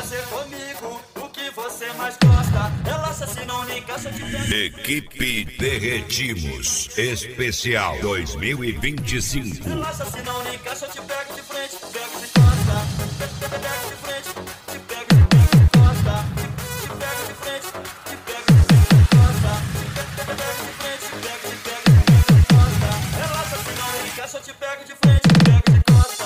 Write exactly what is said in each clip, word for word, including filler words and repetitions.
fazer comigo o que você mais gosta. Relaxa, se não me encaixa de pé. Equipe Derretimos Especial dois mil e vinte e cinco. Relaxa, se não me encaixa, eu te pego de frente, pego de costa. Te pego de frente, te pego de pego de costa. Te pego de frente, te pego de pego de costa. Te pego de frente, te pego de pego de pego de costa. Relaxa, se não me encaixa, eu te pego de frente, te pego de costa.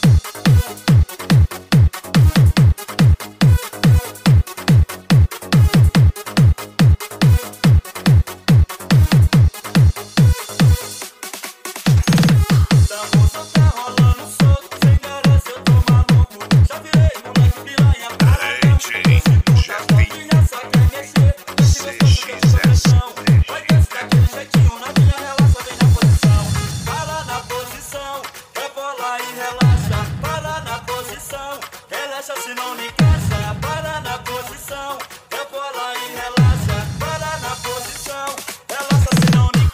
Relaxa, se não me encaixa, para na posição. Rebola e relaxa, para na posição. Relaxa, se não me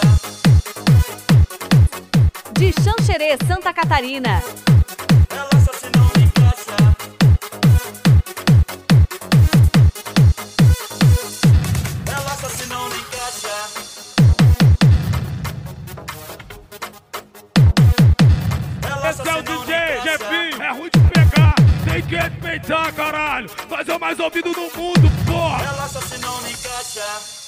encaixa. De Xanxerê, Santa Catarina. Relaxa, se não me encaixa. Relaxa, se não me encaixa. Esse é o D J, Jefinho, é ruim de pegar, tem que respeitar, caralho. Fazer o mais ouvido no mundo, porra. Relaxa, se não me encaixa.